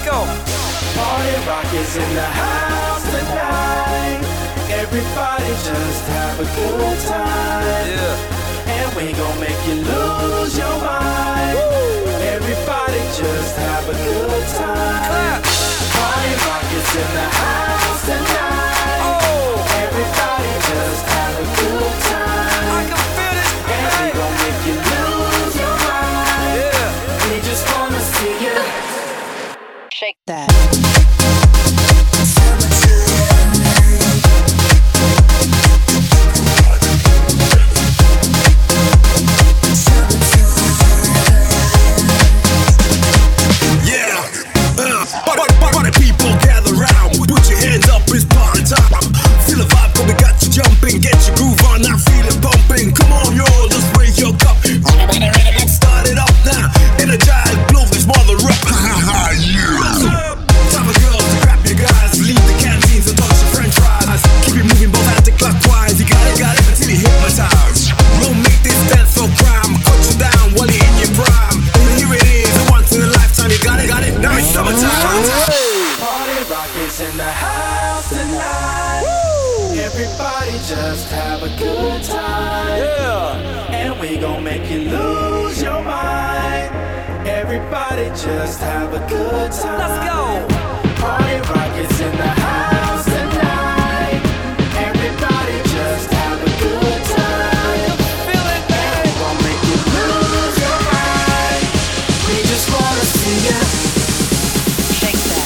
go. Party rock is in the house tonight. Everybody just have a good time. Yeah. And we gon' make you lose your mind. Everybody just have a good time. Clap. Party rock is in the house tonight. Oh, Everybody just have a good I time. can feel it. And we gon' make you lose your mind. Yeah. We just wanna see you Shake that. Party people gather round. Put your hands up, it's party time. Feel the vibe, 'cause we got you jumping. Get your groove on, now feel it pumping. Come on, y'all, just raise your cup. Everybody ready, let's start it up now. Energize, blow this mother up. Ha ha ha, yeah. Time for girls to grab your guys. Leave the canteens and touch the french fries. Keep it moving both anti-clockwise. You got it until you hypnotize. We'll make this dance for crime. Cut you down while you're in your prime. And here it is, a once in a lifetime. You got it, now it's summertime. Party rock is in the house tonight. Everybody just have a good time. Yeah. And we gon' make you lose your mind. Everybody just have a good time. Let's go. Party rock is in the house tonight. Everybody just have a good time. Feel it, And we baby. gon' make you lose your mind. We just wanna see you Shake that.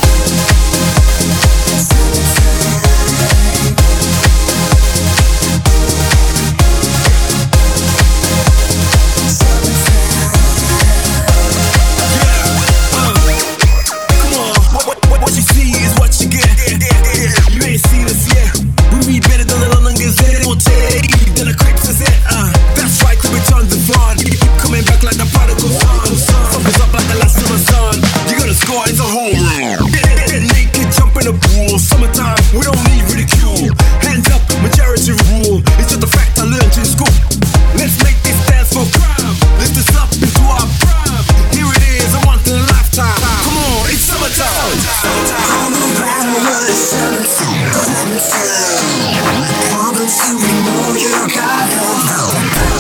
Come on, what you see is what you get. You ain't seen us yet. We read better than the London Gazette. More take than the Crips is it. That's right, could be tons of fun. Keep coming back like the prodigal son. Something's up like the last of the sun. You're gonna score, it's a home run. Get naked, jump in the pool. Summertime, we don't need ridicule. Hands up, majority rule. It's just a fact I learned in school. Let's make this dance for crime. Lift this up into our prime. Here it is, a once in a lifetime. Come on, it's summertime.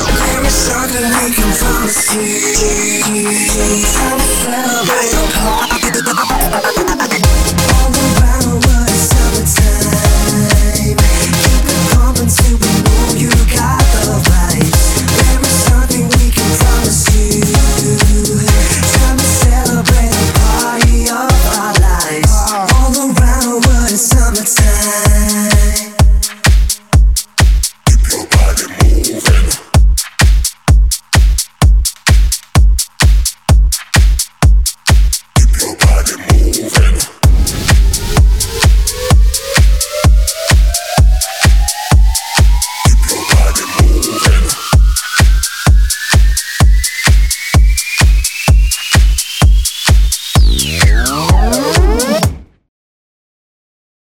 Something we can promise you. Celebrate your party.